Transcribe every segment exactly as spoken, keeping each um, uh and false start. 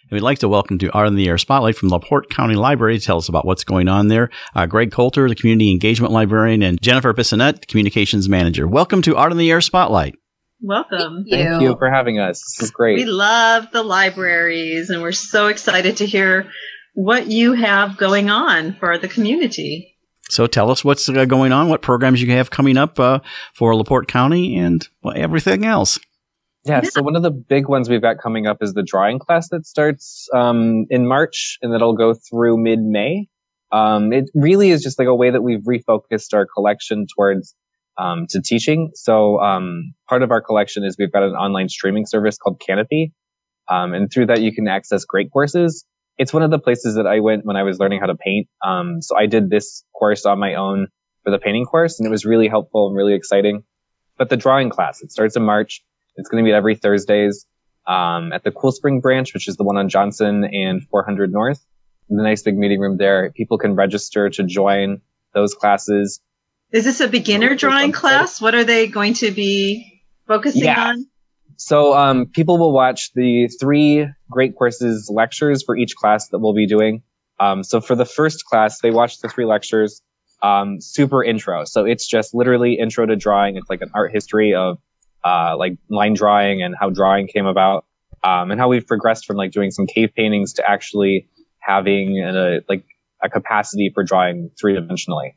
And we'd like to welcome to Art in the Air Spotlight from LaPorte County Library to tell us about what's going on there. Uh, Greg Coulter, the Community Engagement Librarian, and Jennifer Bissonette, the Communications Manager. Welcome to Art in the Air Spotlight. Welcome. Thank you. Thank you for having us. This is great. We love the libraries, and we're so excited to hear what you have going on for the community. So tell us what's uh, going on, what programs you have coming up uh, for LaPorte County, and well, everything else. Yeah, so one of the big ones we've got coming up is the drawing class that starts um, in March, and that'll go through mid-May. Um, it really is just like a way that we've refocused our collection towards um, to teaching. So um, part of our collection is we've got an online streaming service called Canopy, um, and through that you can access great courses. It's one of the places that I went when I was learning how to paint. Um, so I did this course on my own for the painting course, and it was really helpful and really exciting. But the drawing class, it starts in March. It's going to be every Thursdays um, at the Cool Spring branch, which is the one on Johnson and four hundred North. The nice big meeting room there. People can register to join those classes. Is this a beginner drawing class? What are they going to be focusing yeah. on? So um, people will watch the three Great Courses lectures for each class that we'll be doing. Um, so for the first class, they watch the three lectures, um, super intro. So it's just literally intro to drawing. It's like an art history of Uh, like line drawing and how drawing came about, um, and how we've progressed from like doing some cave paintings to actually having a, like a capacity for drawing three dimensionally.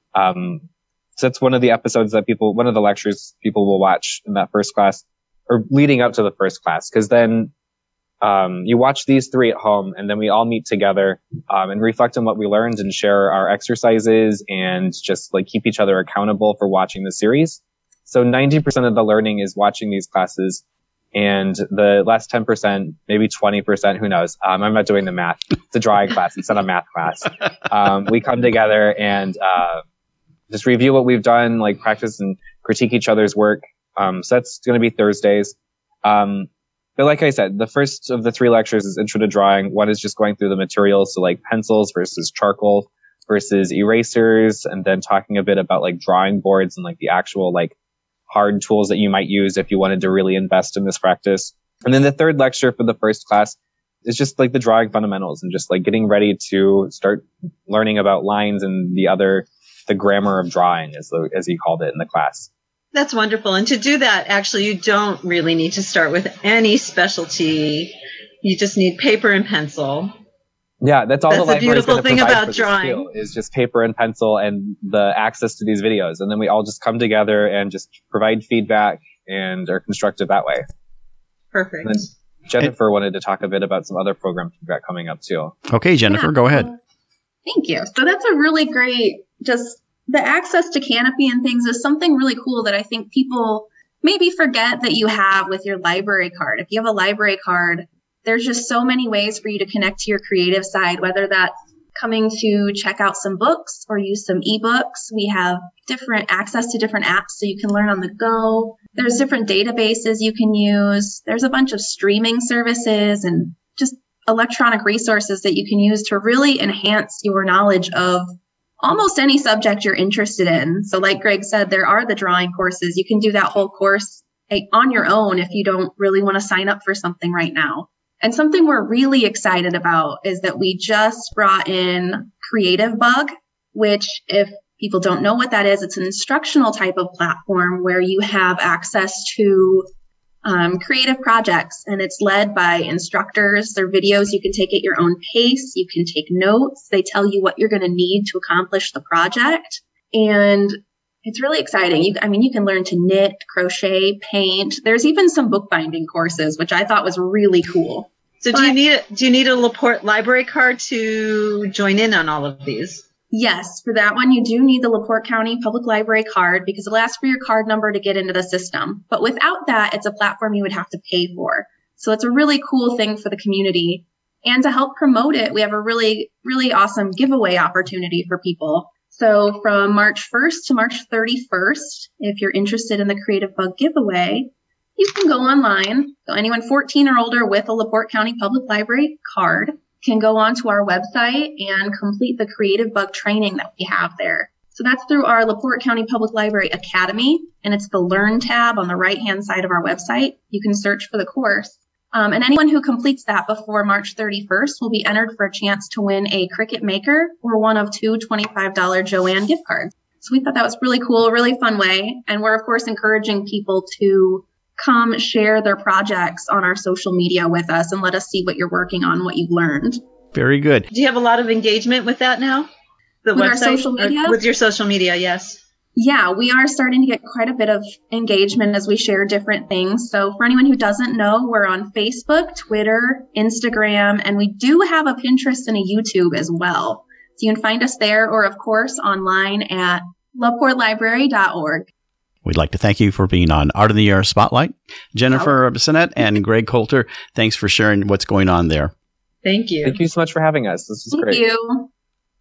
Um, so that's one of the episodes that people, one of the lectures people will watch in that first class or leading up to the first class. Cause then, um, you watch these three at home and then we all meet together, um, and reflect on what we learned and share our exercises and just like keep each other accountable for watching the series. So ninety percent of the learning is watching these classes, and the last ten percent, maybe twenty percent, who knows? Um, I'm not doing the math. It's a drawing class. It's not a math class. Um, we come together and uh, just review what we've done, like practice and critique each other's work. Um, so that's going to be Thursdays. Um, but like I said, the first of the three lectures is Intro to Drawing. One is just going through the materials, so like pencils versus charcoal versus erasers, and then talking a bit about like drawing boards and like the actual like hard tools that you might use if you wanted to really invest in this practice. And then the third lecture for the first class is just like the drawing fundamentals and just like getting ready to start learning about lines and the other, the grammar of drawing, as the, as he called it in the class. That's wonderful. And to do that, actually, you don't really need to start with any specialty. You just need paper and pencil. Yeah, that's all that's the library's going to thing provide about for this drawing. skill, is just paper and pencil and the access to these videos. And then we all just come together and just provide feedback and are constructive that way. Perfect. And then Jennifer wanted to talk a bit about some other programs we've got coming up too. Okay, Jennifer, yeah. go ahead. Thank you. So that's a really great, just the access to Canopy and things is something really cool that I think people maybe forget that you have with your library card. If you have a library card, there's just so many ways for you to connect to your creative side, whether that's coming to check out some books or use some ebooks. We have different access to different apps so you can learn on the go. There's different databases you can use. There's a bunch of streaming services and just electronic resources that you can use to really enhance your knowledge of almost any subject you're interested in. So like Greg said, there are the drawing courses. You can do that whole course on your own if you don't really want to sign up for something right now. And something we're really excited about is that we just brought in Creative Bug, which if people don't know what that is, it's an instructional type of platform where you have access to um, creative projects, and it's led by instructors. They're videos you can take at your own pace. You can take notes. They tell you what you're going to need to accomplish the project. And it's really exciting. You, I mean, you can learn to knit, crochet, paint. There's even some bookbinding courses, which I thought was really cool. So but, do you need a, do you need a LaPorte library card to join in on all of these? Yes, for that one, you do need the LaPorte County Public Library card because it'll ask for your card number to get into the system. But without that, it's a platform you would have to pay for. So it's a really cool thing for the community. And to help promote it, we have a really, really awesome giveaway opportunity for people. So from March first to March thirty-first, if you're interested in the Creative Bug giveaway, you can go online. So anyone fourteen or older with a LaPorte County Public Library card can go onto our website and complete the Creative Bug training that we have there. So that's through our LaPorte County Public Library Academy, and it's the Learn tab on the right-hand side of our website. You can search for the course. Um, and anyone who completes that before March thirty-first will be entered for a chance to win a Cricut Maker or one of two twenty-five dollars Joann gift cards. So we thought that was really cool, really fun way. And we're, of course, encouraging people to come share their projects on our social media with us and let us see what you're working on, what you've learned. Very good. Do you have a lot of engagement with that now? The with website? Our social media? Or with your social media, yes. Yeah, we are starting to get quite a bit of engagement as we share different things. So for anyone who doesn't know, we're on Facebook, Twitter, Instagram, and we do have a Pinterest and a YouTube as well. So you can find us there or, of course, online at laporte library dot org. We'd like to thank you for being on Art in the Air Spotlight. Jennifer Bissonette and Greg Coulter, thanks for sharing what's going on there. Thank you. Thank you so much for having us. This was Thank great. you.